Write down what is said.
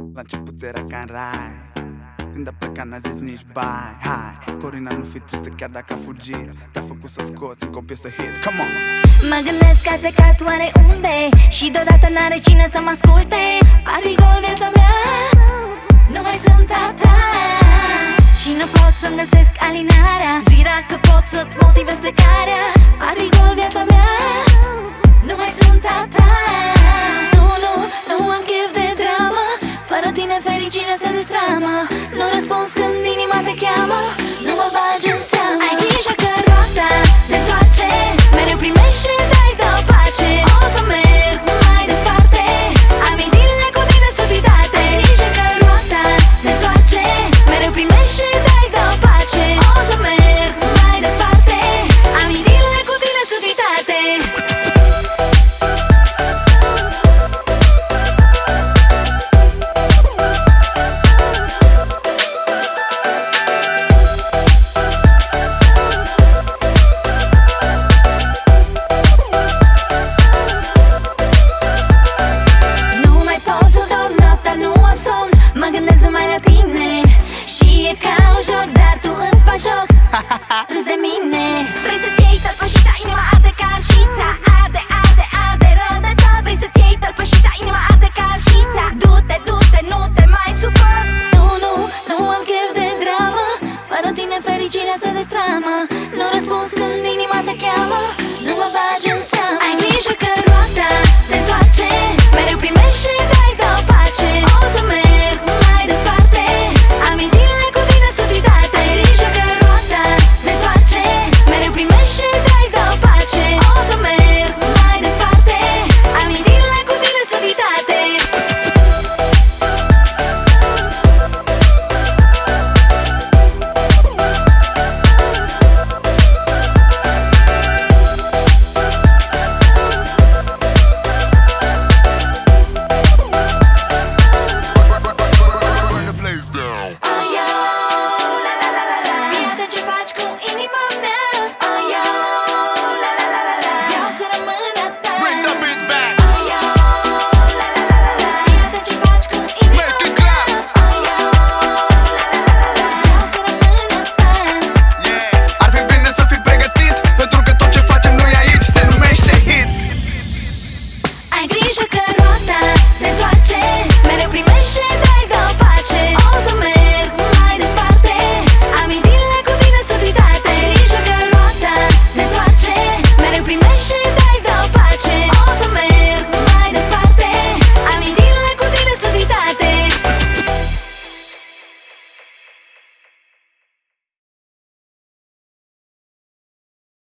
La început era ca în rai, când a plecat n-a zis nici bye. Hai, Corina nu fi tristă chiar dacă a fugit, te-a făcut să scoți încă o piesă hit. Come on! Mă gândesc că ai plecat oare unde și deodată n-are cine să mă asculte. Party-gol, viața mea nu mai sunt a ta și nu pot să-mi găsesc alinarea. Zi dacă pot să-ți motivez plecarea. Party-gol, viața mea nu mai sunt a ta.